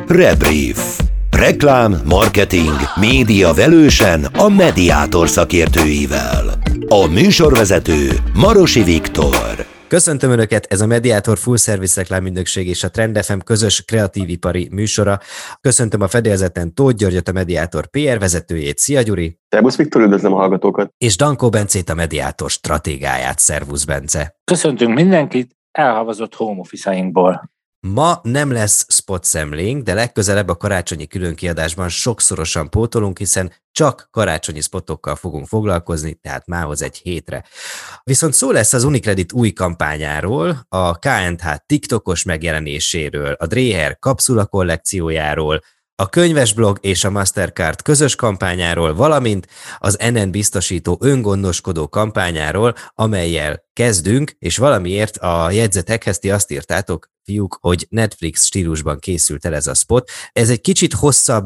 Rebrief. Reklám, marketing, média velősen a Mediátor szakértőivel. A műsorvezető Marosi Viktor. Köszöntöm Önöket, ez a Mediátor Full Service reklámügynökség és a Trend FM közös kreatívipari műsora. Köszöntöm a fedélzeten Tóth Györgyöt, a Mediátor PR vezetőjét. Szia Gyuri! Szervusz Viktor, üdvözlöm a hallgatókat! És Dankó Bencét, a Mediátor stratégáját. Szervusz Bence! Köszöntünk mindenkit elhavazott home office-ainkból. Ma nem lesz spot szemlénk, de legközelebb a karácsonyi különkiadásban sokszorosan pótolunk, hiszen csak karácsonyi spotokkal fogunk foglalkozni, tehát mához egy hétre. Viszont szó lesz az Unicredit új kampányáról, a KNH TikTokos megjelenéséről, a Dréher kapszula kollekciójáról, a könyvesblog és a Mastercard közös kampányáról, valamint az NN biztosító öngondoskodó kampányáról, amellyel kezdünk, és valamiért a jegyzetekhez ti azt írtátok, fiúk, hogy Netflix stílusban készült el ez a spot. Ez egy kicsit hosszabb,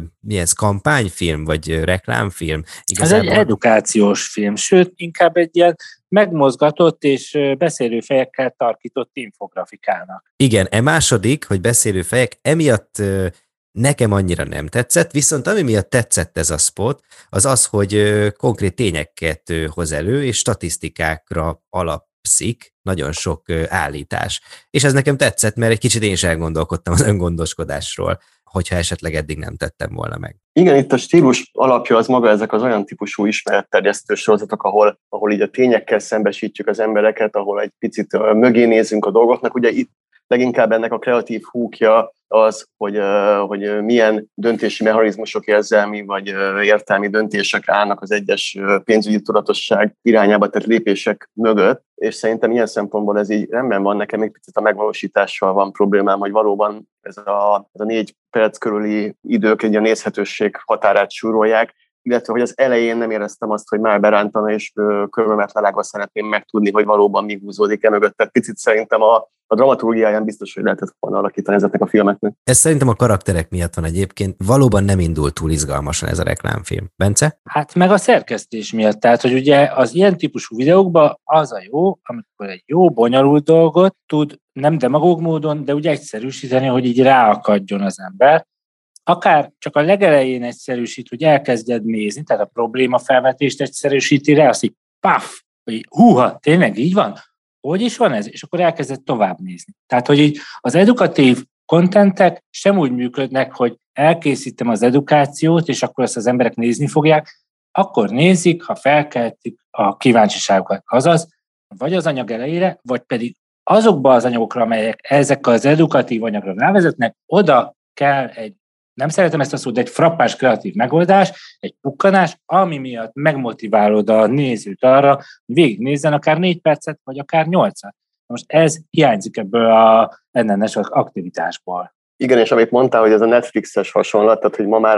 kampányfilm, vagy reklámfilm? Igazából... Ez egy edukációs film, sőt, inkább egy ilyen megmozgatott és beszélő fejekkel tarkított infografikának. Igen, második, hogy beszélő fejek, emiatt nekem annyira nem tetszett, viszont ami miatt tetszett ez a spot, az az, hogy konkrét tényeket hoz elő, és statisztikákra alapszik, nagyon sok állítás. És ez nekem tetszett, mert egy kicsit én is elgondolkodtam az öngondoskodásról, hogyha esetleg eddig nem tettem volna meg. Igen, itt a stílus alapja az maga ezek az olyan típusú ismeretterjesztő sorozatok, ahol így a tényekkel szembesítjük az embereket, ahol egy picit mögé nézünk a dolgoknak. Ugye itt leginkább ennek a kreatív húkja az, hogy milyen döntési mechanizmusok, érzelmi vagy értelmi döntések állnak az egyes pénzügyi tudatosság irányába tett lépések mögött, és szerintem ilyen szempontból ez így rendben van, nekem még picit a megvalósítással van problémám, hogy valóban ez a 4 perc körüli idők egy a nézhetőség határát súrolják, illetve hogy az elején nem éreztem azt, hogy már berántana, és körülmet lelágva szeretném megtudni, hogy valóban mi húzódik mögött. Tehát picit szerintem a dramaturgiáján biztos, hogy lehetett volna alakítani ezeknek a filmeknek. Ez szerintem a karakterek miatt van egyébként. Valóban nem indult túl izgalmasan ez a reklámfilm. Bence? Hát meg a szerkesztés miatt. Tehát, hogy ugye az ilyen típusú videókban az a jó, amikor egy jó, bonyolult dolgot tud nem demagóg módon, de úgy egyszerűsíteni, hogy így ráakadjon az ember. Akár csak a legelején egyszerűsít, hogy elkezdjed nézni, tehát a problémafelvetést egyszerűsíti rá, azt így paf, hogy húha, tényleg így van? Hogy is van ez? És akkor elkezded tovább nézni. Tehát, hogy így az edukatív kontentek sem úgy működnek, hogy elkészítem az edukációt, és akkor ezt az emberek nézni fogják, akkor nézik, ha felkeltik a kíváncsiságukat. Azaz, vagy az anyag elejére, vagy pedig azokba az anyagokra, amelyek ezek az edukatív anyagra rávezetnek, oda kell egy, nem szeretem ezt a szót, de egy frappás kreatív megoldás, egy pukkanás, ami miatt megmotiválod a nézőt arra, hogy végignézzen akár 4 percet, vagy akár 8-at. Most ez hiányzik ebből a NN-es aktivitásból. Igen, és amit mondtál, hogy ez a Netflixes hasonlat, tehát hogy ma már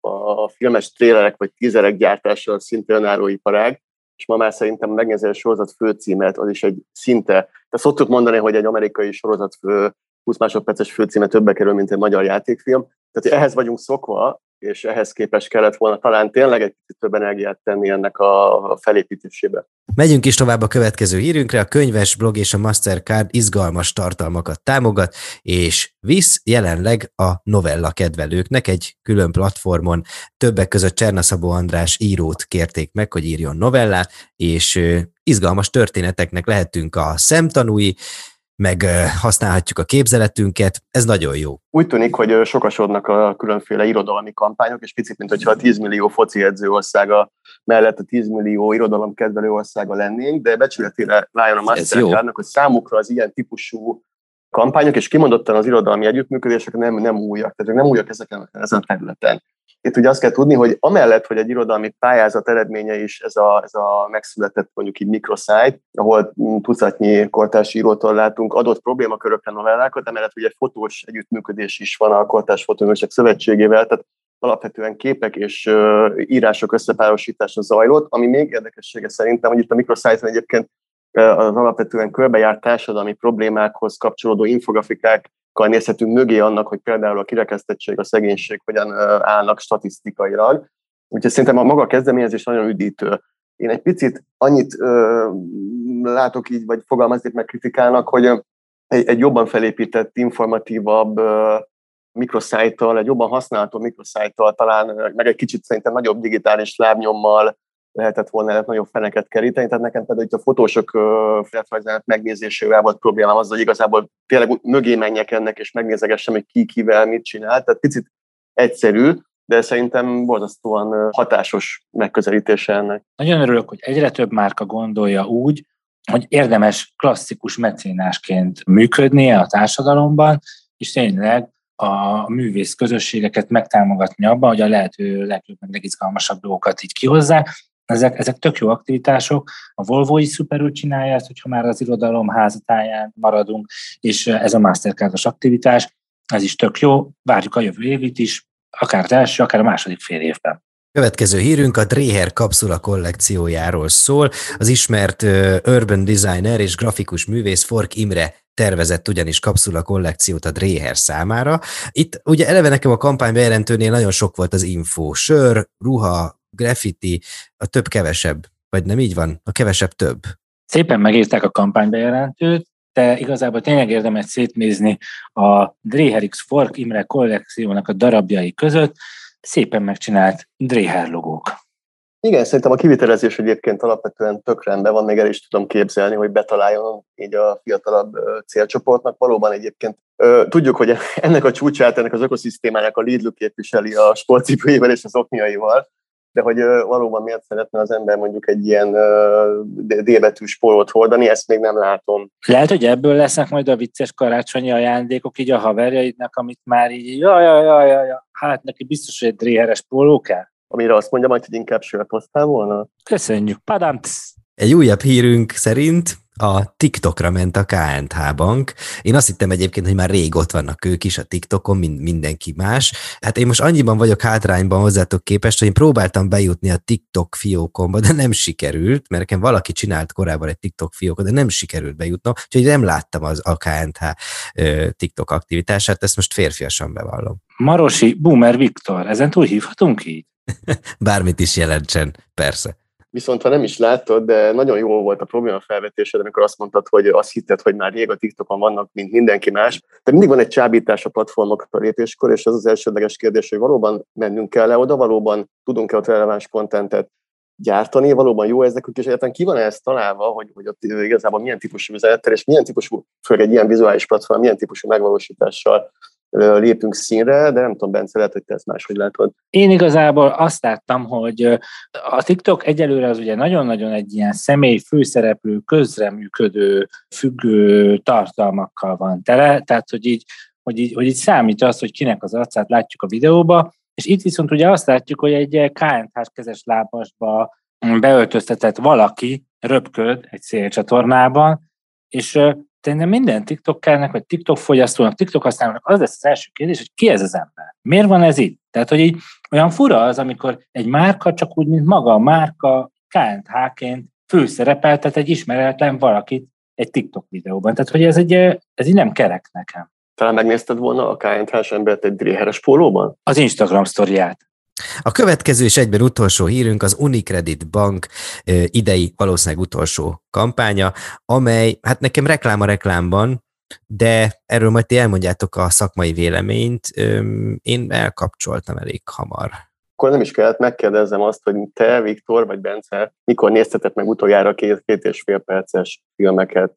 a filmes trélerek vagy teaserek gyártása szinte önálló iparág, és ma már szerintem megnézni a sorozat főcímet, az is egy szinte, tehát szoktuk mondani, hogy egy amerikai sorozat 20 másodperces főcíme többe kerül, mint egy magyar játékfilm. Tehát ehhez vagyunk szokva, és ehhez képest kellett volna talán tényleg egy kicsit több energiát tenni ennek a felépítésébe. Megyünk is tovább a következő hírünkre. A könyvesblog és a Mastercard izgalmas tartalmakat támogat, és visz jelenleg a novella kedvelőknek egy külön platformon. Többek között Csernaszabó András írót kérték meg, hogy írjon novellát, és izgalmas történeteknek lehetünk a szemtanúi, meg használhatjuk a képzeletünket, ez nagyon jó. Úgy tűnik, hogy sokasodnak a különféle irodalmi kampányok, és picit, mint hogyha a 10 millió foci edző országa mellett a 10 millió irodalomkedvelő országa lennénk, de becsületére váljon a Mastercardnak, hogy számukra az ilyen típusú kampányok, és kimondottan az irodalmi együttműködések nem újak, tehát nem újak ezen a területen. Itt ugye azt kell tudni, hogy amellett, hogy egy irodalmi pályázat eredménye is ez a megszületett mondjuk így mikrosite, ahol tucatnyi kortárs írótól látunk adott problémakörökre novellákat, emellett ugye egy fotós együttműködés is van a Kortárs Fotóművészek Szövetségével, tehát alapvetően képek és írások összepárosítása zajlott, ami még érdekessége szerintem, hogy itt a mikrosite-en egyébként az alapvetően körbejárt társadalmi problémákhoz kapcsolódó infografikákkal nézhetünk mögé annak, hogy például a kirekesztettség, a szegénység hogyan állnak statisztikailag. Úgyhogy szerintem a maga kezdeményezés nagyon üdítő. Én egy picit annyit látok így, vagy fogalmaznék meg kritikának, hogy egy jobban felépített, informatívabb microsite-tal, egy jobban használható microsite-tal talán, meg egy kicsit szerintem nagyobb digitális lábnyommal lehetett volna nagyobb feneket keríteni, tehát nekem például itt a fotósok feliratrajzának megnézésével volt problémám azzal, hogy igazából tényleg mögé menjek ennek, és megnézegessem, hogy ki kivel mit csinál, tehát picit egyszerű, de szerintem borzasztóan hatásos megközelítése ennek. Nagyon örülök, hogy egyre több márka gondolja úgy, hogy érdemes klasszikus mecénásként működnie a társadalomban, és tényleg a művész közösségeket megtámogatni abban, hogy a lehető legjobb, legizgalmasabb dolgokat így kihozzák. Ezek tök jó aktivitások. A Volvo is szuperül csinálja ezt, hogyha már az irodalom házatáján maradunk, és ez a Mastercardos aktivitás, ez is tök jó. Várjuk a jövő évit is, akár az első, akár a második fél évben. Következő hírünk a Dreher kapszula kollekciójáról szól. Az ismert urban designer és grafikus művész Fork Imre tervezett ugyanis kapszula kollekciót a Dreher számára. Itt ugye eleve nekem a kampány bejelentőnél nagyon sok volt az info. Sör, ruha, graffiti, a több-kevesebb, vagy nem így van? A kevesebb-több. Szépen megírták a kampánybejelentőt, de igazából tényleg érdemes szétnézni a Dreher X Fork Imre kollekciónak a darabjai között. Szépen megcsinált Dreher logók. Igen, szerintem a kivitelezés egyébként alapvetően tök rendben van, még el is tudom képzelni, hogy betaláljon így a fiatalabb célcsoportnak. Valóban egyébként tudjuk, hogy ennek a csúcsát, ennek az ökoszisztémának a Lidl képviseli a sportcipőjével és az okniaival, de hogy valóban miért szeretne az ember mondjuk egy ilyen D-betűs pólót hordani, ezt még nem látom. Lehet, hogy ebből lesznek majd a vicces karácsonyi ajándékok így a haverjaidnak, amit már így, hát neki biztos, hogy egy Dreheres póló kell. Amire azt mondja majd, hogy inkább sört hoztál volna? Köszönjük, padamtsz! Egy újabb hírünk szerint a TikTokra ment a KNH Bank. Én azt hittem egyébként, hogy már rég ott vannak ők is a TikTokon, mint mindenki más. Hát én most annyiban vagyok hátrányban hozzátok képest, hogy én próbáltam bejutni a TikTok fiókomba, de nem sikerült, mert nekem valaki csinált korábban egy TikTok fiókot, de nem sikerült bejutnom, úgyhogy nem láttam a KNH TikTok aktivitását, ezt most férfiasan bevallom. Marosi Boomer Viktor, ezen túl hívhatunk így? Bármit is jelentsen, persze. Viszont ha nem is láttad, de nagyon jó volt a probléma felvetésed, amikor azt mondtad, hogy azt hitted, hogy már rég a TikTokon vannak, mint mindenki más. De mindig van egy csábítás a platformokra lépéskor, és az az elsődleges kérdés, hogy valóban mennünk kell-e oda, valóban tudunk-e ott releváns kontentet gyártani, valóban jó ez nekünk, és egyáltalán ki van ezt találva, hogy ott igazából milyen típusú üzenettel, és milyen típusú, főleg egy ilyen vizuális platform, milyen típusú megvalósítással lépünk színre, de nem tudom, Bence, lehet, hogy te ezt máshogy látod. Én igazából azt láttam, hogy a TikTok egyelőre az ugye nagyon-nagyon egy ilyen személy főszereplő, közreműködő, függő tartalmakkal van tele, tehát hogy így számít az, hogy kinek az arcát látjuk a videóba, és itt viszont ugye azt látjuk, hogy egy KNH-s kezes lábasba beöltöztetett valaki röpköd egy szélcsatornában, és szerintem minden TikTokernek, vagy TikTok fogyasztónak, TikTok használónak az lesz az első kérdés, hogy ki ez az ember? Miért van ez itt? Tehát, hogy így olyan fura az, amikor egy márka csak úgy, mint maga a márka KNH-ként főszerepeltet egy ismeretlen valakit egy TikTok videóban. Tehát, hogy ez így nem kerek nekem. Talán megnézted volna a KNH-s embert egy Dreheres pólóban? Az Instagram sztoriát. A következő és egyben utolsó hírünk az Unicredit Bank idei valószínűleg utolsó kampánya, amely, hát nekem reklám a reklámban, de erről majd ti elmondjátok a szakmai véleményt, én elkapcsoltam elég hamar. Akkor nem is kellett megkérdezzem azt, hogy te, Viktor vagy Bence, mikor néztetek meg utoljára 2,5 perces filmeket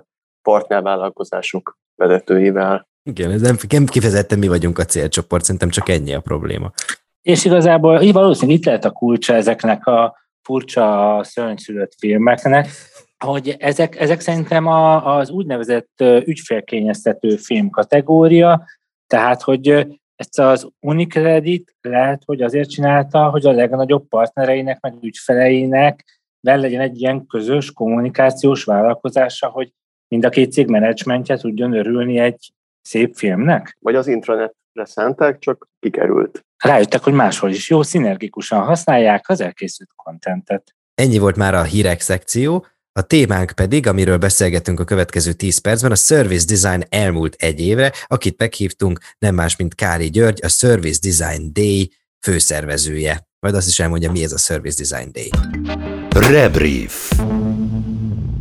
partnervállalkozások vezetőivel? Igen, ez nem kifejezetten mi vagyunk a célcsoport, szerintem csak ennyi a probléma. És igazából így valószínűleg itt lehet a kulcsa ezeknek a furcsa szörnyszülött filmeknek, hogy ezek szerintem az úgynevezett ügyfélkényeztető film kategória, tehát hogy ezt az Unicredit lehet, hogy azért csinálta, hogy a legnagyobb partnereinek, meg ügyfeleinek legyen egy ilyen közös kommunikációs vállalkozása, hogy mind a két cég menedzsmentje tudjon örülni egy szép filmnek? Vagy az intranetre szánták, csak kikerült. Rájöttek, hogy máshol is jó, szinergikusan használják az elkészült kontentet. Ennyi volt már a hírek szekció, a témánk pedig, amiről beszélgetünk a következő 10 percben, a Service Design elmúlt egy évre, akit meghívtunk, nem más, mint Káli György, a Service Design Day főszervezője. Majd azt is elmondja, mi ez a Service Design Day. Rebrief.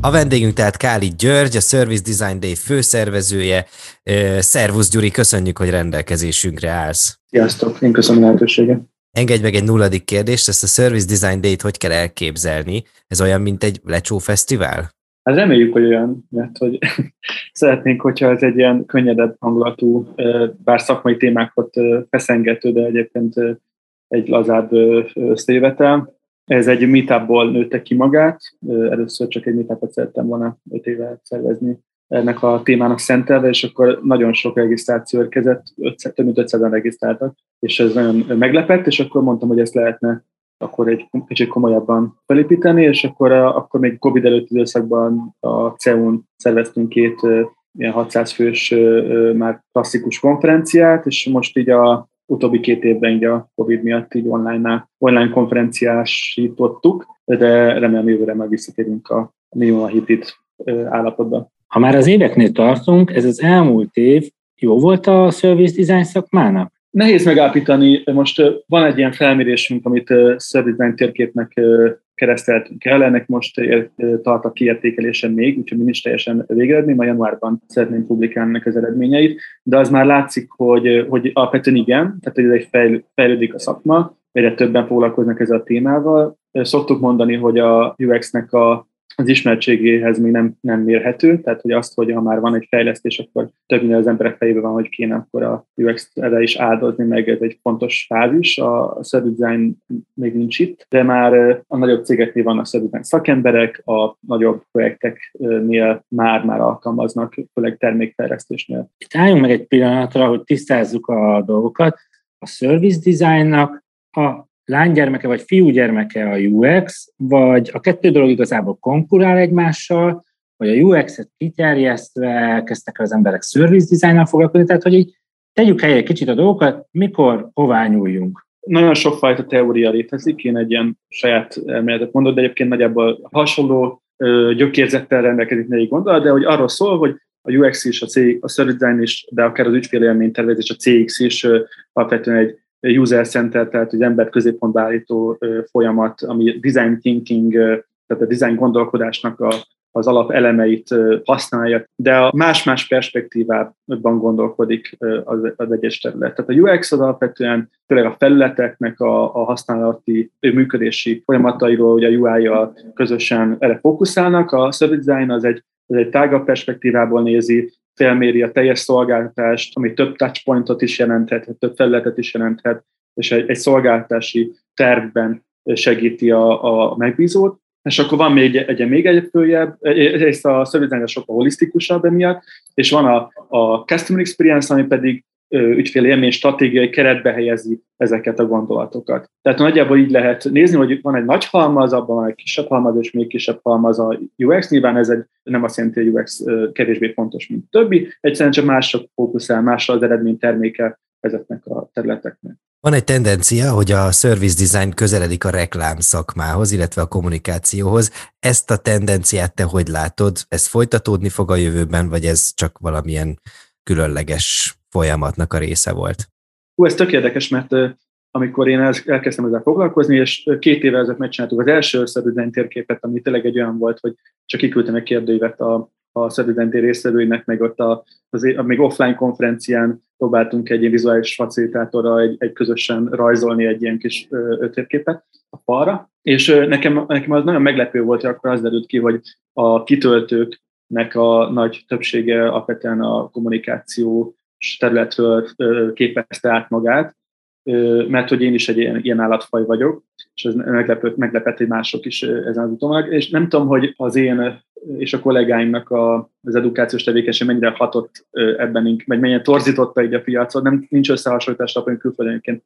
A vendégünk tehát Káli György, a Service Design Day főszervezője. Szervusz Gyuri, köszönjük, hogy rendelkezésünkre állsz. Sziasztok, én köszönöm a lehetőséget. Engedj meg egy nulladik kérdést, ezt a Service Design Day-t hogy kell elképzelni? Ez olyan, mint egy lecsó fesztivál? Hát reméljük, hogy olyan, mert hogy szeretnénk, hogyha ez egy ilyen könnyedebb hangulatú, bár szakmai témákat feszengető, de egyébként egy lazább összejövetel. Ez egy meetupból nőtte ki magát. Először csak egy meetupot szerettem volna 5 éve szervezni ennek a témának szentelve, és akkor nagyon sok regisztráció érkezett, több mint 500-an regisztráltak, és ez nagyon meglepett, és akkor mondtam, hogy ezt lehetne akkor egy kicsit komolyabban felépíteni, és akkor még Covid előtti időszakban a CEU-n szerveztünk 2 ilyen 600 fős már klasszikus konferenciát, és most így a utóbbi 2 évben így a Covid miatt így online konferenciásítottuk, de remélem jövőre meg visszatérünk a minimum hibrid állapotban. Ha már az éveknél tartunk, ez az elmúlt év jó volt a service design szakmának? Nehéz megállapítani, most van egy ilyen felmérésünk, amit service design térképnek kereszteltünk el, ennek most tart a kiértékelésen még, úgyhogy mi nincs teljesen végeredmény, majd januárban szeretném publikálni az eredményeit, de az már látszik, hogy alapvetően igen, tehát hogy ez egy fejlődik a szakma, egyre többen foglalkoznak ezzel a témával. Szoktuk mondani, hogy a UX-nek az ismertségéhez még nem mérhető, tehát hogy azt, hogy ha már van egy fejlesztés, akkor többnyire az emberek fejében van, hogy kéne akkor a UX-re is áldozni, meg ez egy fontos fázis. A service design még nincs itt, de már a nagyobb cégeknél vannak service design szakemberek, a nagyobb projekteknél már alkalmaznak, főleg termékfejlesztésnél. Itt álljunk meg egy pillanatra, hogy tisztázzuk a dolgokat. A service designnak a lánygyermeke vagy fiúgyermeke a UX, vagy a 2 dolog igazából konkurál egymással, vagy a UX-et kiterjesztve kezdtek az emberek service designnal foglalkozni, tehát hogy így tegyük helyre egy kicsit a dolgokat, mikor, hová nyúljunk. Nagyon sokfajta teória létezik, én egy ilyen saját elméletet mondok, de egyébként nagyjából hasonló gyökérzettel rendelkezik négy gondolat, de hogy arról szól, hogy a UX is, a service design is, de akár az ügyfélélménytervezés, a CX is alapvetően egy user-centered, tehát egy embert középpontba állító folyamat, ami design thinking, tehát a design gondolkodásnak az alapelemeit használja, de a más-más perspektívában gondolkodik az egyes terület. Tehát a UX az alapvetően főleg a felületeknek a használati működési folyamatairól, ugye a UI-jal közösen erre fókuszálnak, a service design az egy tágabb perspektívából nézi, felméri a teljes szolgáltatást, ami több touchpointot is jelenthet, több felületet is jelenthet, és egy szolgáltatási tervben segíti a megbízót. És akkor van még egy följebb, ezt a service design sokkal holisztikusabb emiatt, és van a customer experience, ami pedig ügyfél élmény stratégiai keretbe helyezi ezeket a gondolatokat. Tehát nagyjából így lehet nézni, hogy van egy nagy halmaz, abban van egy kisebb halmaz, és még kisebb halmaz a UX. Nyilván ez nem azt jelenti, hogy a UX kevésbé fontos, mint többi, egyszerűen csak másra fókuszál, másra az eredmény terméke ezeknek a területeknek. Van egy tendencia, hogy a service design közeledik a reklám szakmához, illetve a kommunikációhoz. Ezt a tendenciát te hogy látod? Ez folytatódni fog a jövőben, vagy ez csak valamilyen különleges folyamatnak a része volt? Ez tök érdekes, mert amikor én elkezdtem ezzel foglalkozni, és 2 évvel ezelőtt megcsináltuk az első service design térképet, ami tényleg egy olyan volt, hogy csak kiküldtem egy kérdőívet a service design tér résztvevőinek, meg ott még offline konferencián próbáltunk egy ilyen vizuális facilitátorral egy közösen rajzolni egy ilyen kis térképet a falra, és nekem az nagyon meglepő volt, hogy akkor az derült ki, hogy a kitöltőknek a nagy többsége alapvetően a kommunikáció területről képezte át magát, mert hogy én is egy ilyen állatfaj vagyok, és ez meglepett, hogy mások is ezen az úton. És nem tudom, hogy az én és a kollégáimnak az edukációs tevékenység mennyire hatott ebben, vagy mennyire torzította így a piacot. Nincs összehasonlítás, hogy külföldönként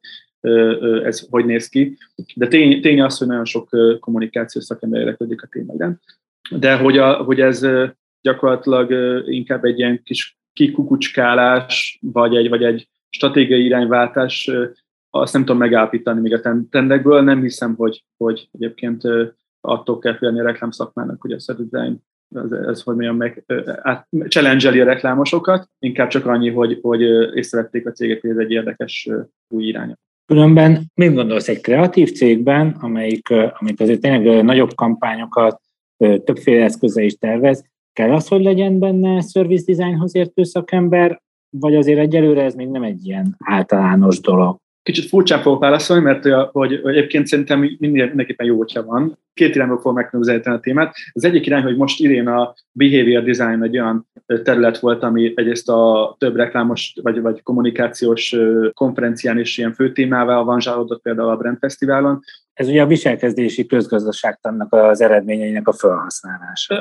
ez hogy néz ki. De tény az, hogy nagyon sok kommunikációs szakember érdeklődik a témában. De hogy ez gyakorlatilag inkább egy ilyen kis kikukucskálás, vagy egy stratégiai irányváltás, azt nem tudom megállapítani még a trendekből. Nem hiszem, hogy egyébként attól kell félni a reklámszakmának, hogy a service design ez hogy mondjam, challenge-eli a reklámosokat, inkább csak annyi, hogy észrevették a cégek, hogy ez egy érdekes új irány. Különben mit gondolsz egy kreatív cégben, amelyik azért tényleg nagyobb kampányokat többféle eszköze is tervez. Kell az, hogy legyen benne service designhoz értő szakember, vagy azért egyelőre ez még nem egy ilyen általános dolog? Kicsit furcsán fogok válaszolni, mert hogy egyébként szerintem mindenképpen jó, hogyha van. Két irányból fogom megközelíteni a témát. Az egyik irány, hogy most idén a behavior design egy olyan terület volt, ami egyrészt a több reklámos vagy kommunikációs konferencián is ilyen fő témával avanzsálódott, például a Brand Fesztiválon. Ez ugye a viselkedési közgazdaságtannak az eredményeinek a felhasználása.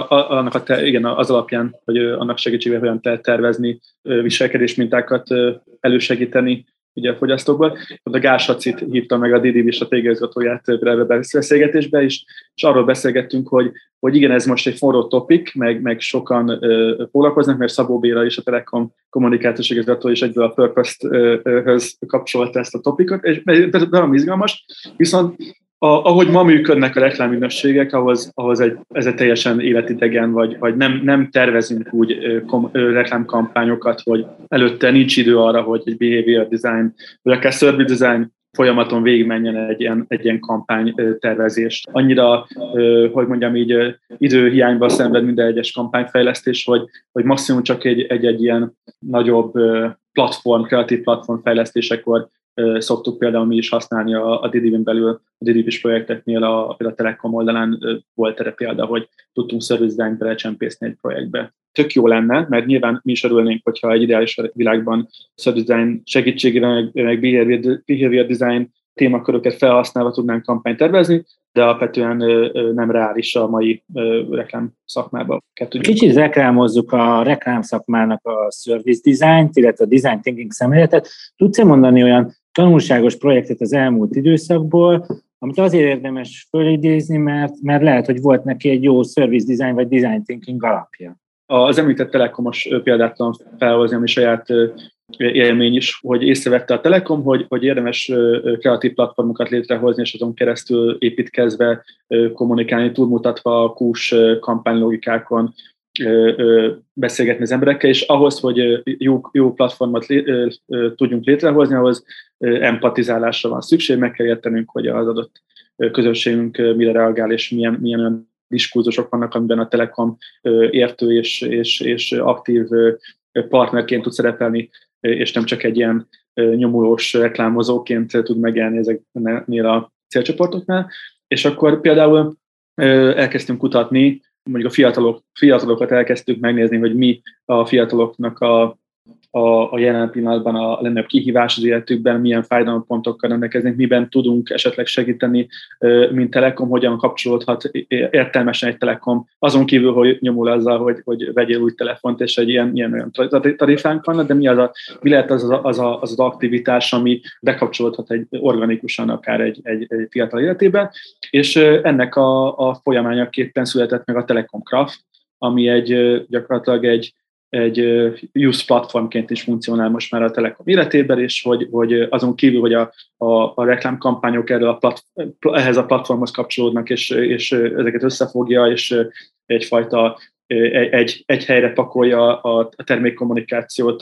Igen, az alapján, hogy annak segítségével hogyan lehet tervezni viselkedésmintákat, elősegíteni ugye a fogyasztókból. A Gásacit hívta meg a DDV stratégiaigazgatóját ebbe beszélgetésbe, és arról beszélgettünk, hogy igen, ez most egy forró topik, meg sokan foglalkoznak, mert Szabó Béla és a Telekom kommunikációs igazgató is egyből a Purpose-höz kapcsolta ezt a topikot, és ez nagyon izgalmas, viszont ahogy ma működnek a reklámügynökségek, ahhoz ez egy teljesen életidegen, vagy nem tervezünk úgy reklámkampányokat, hogy előtte nincs idő arra, hogy egy behavior design, vagy akár service design folyamaton végigmenjen egy ilyen kampánytervezést. Annyira, hogy mondjam így, időhiányban szenved minden egyes kampányfejlesztés, hogy maximum csak egy ilyen nagyobb kreatív platform fejlesztésekor szoktuk például mi is használni a DDV-n belül, a DDV-s projekteknél a Telekom oldalán volt erre példa, hogy tudtunk service design belecsempészni egy projektbe. Tök jó lenne, mert nyilván mi is örülnénk, hogyha egy ideális világban service design segítségével, meg behavior design témaköröket felhasználva tudnánk kampányt tervezni, de alapvetően nem reális a mai reklám szakmában. Kicsit reklámozzuk a reklám szakmának a service design-t, illetve a design thinking szemléletet. Tudsz-e mondani olyan tanulságos projektet az elmúlt időszakból, amit azért érdemes fölidézni, mert lehet, hogy volt neki egy jó service design vagy design thinking alapja? Az említett telekomos példát tudom felhozni, ami saját élmény is, hogy észrevette a Telekom, hogy érdemes kreatív platformokat létrehozni, és azon keresztül építkezve kommunikálni, túlmutatva a kús kampánylogikákon, beszélgetni az emberekkel, és ahhoz, hogy jó platformot tudjunk létrehozni, ahhoz empatizálásra van szükség, meg kell értenünk, hogy az adott közösségünk mire reagál, és milyen olyan diskurzusok vannak, amiben a Telekom értő és aktív partnerként tud szerepelni, és nem csak egy ilyen nyomulós reklámozóként tud megjelenni ezeknél a célcsoportoknál. És akkor például elkezdtünk kutatni, mondjuk a fiatalokat elkezdtük megnézni, hogy mi a fiataloknak a jelen pillanatban a legnagyobb kihívás az életükben, milyen fájdalompontokkal rendelkeznek, miben tudunk esetleg segíteni, mint Telekom, hogyan kapcsolódhat értelmesen egy Telekom, azon kívül, hogy nyomul azzal, hogy vegyél új telefont, és egy ilyen tarifánk van, de mi lehet az aktivitás, ami bekapcsolódhat organikusan akár egy fiatal életébe, és ennek a folyamányaképpen született meg a Telekom Craft, ami gyakorlatilag egy use platformként is funkcionál most már a Telekom életében, és hogy azon kívül, hogy a reklámkampányok ehhez a platformhoz kapcsolódnak, és ezeket összefogja, és egyfajta egy helyre pakolja a termékkommunikációt,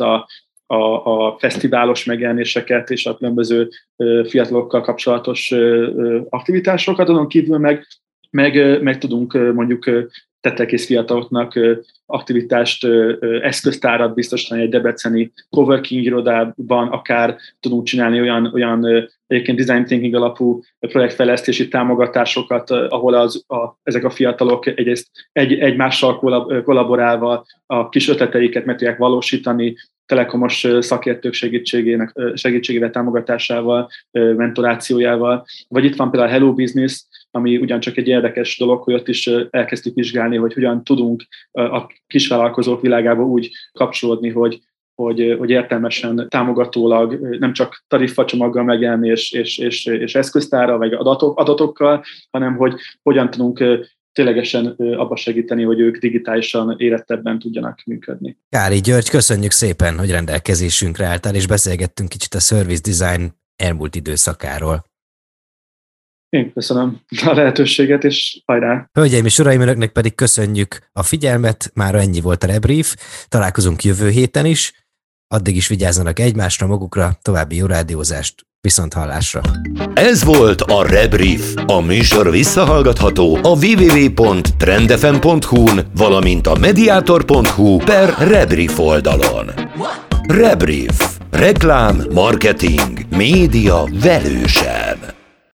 a fesztiválos megjelenéseket és a különböző fiatalokkal kapcsolatos aktivitásokat, azon kívül meg tudunk mondjuk tettelkész fiataloknak aktivitást, eszköztárat biztosítani egy debreceni coworking irodában, akár tudunk csinálni olyan egyébként design thinking alapú projektfejlesztési támogatásokat, ahol ezek a fiatalok egyrészt egymással kollaborálva a kis ötleteiket meg tudják valósítani, telekomos szakértők segítségével, támogatásával, mentorációjával. Vagy itt van például a Hello Business, ami ugyancsak egy érdekes dolog, hogy ott is elkezdtük vizsgálni, hogy hogyan tudunk a kisvállalkozók világába úgy kapcsolódni, hogy értelmesen, támogatólag, nem csak tarifacsomaggal megjelenni és eszköztárral, vagy adatokkal, hanem hogy hogyan tudunk ténylegesen abba segíteni, hogy ők digitálisan érettebben tudjanak működni. Kári György, köszönjük szépen, hogy rendelkezésünkre álltál, és beszélgettünk kicsit a service design elmúlt időszakáról. Én köszönöm a lehetőséget, és hajrá! Hölgyeim és uraim, önöknek pedig köszönjük a figyelmet, mára ennyi volt a Rebrief, találkozunk jövő héten is, addig is vigyázzanak egymásra, magukra, további jó rádiózást, Viszont hallásra. Ez volt a Rebrief. A műsor visszahallgatható a www.trendfm.hu-n, valamint a mediator.hu/Rebrief oldalon. Rebrief. Reklám, marketing, média velősen.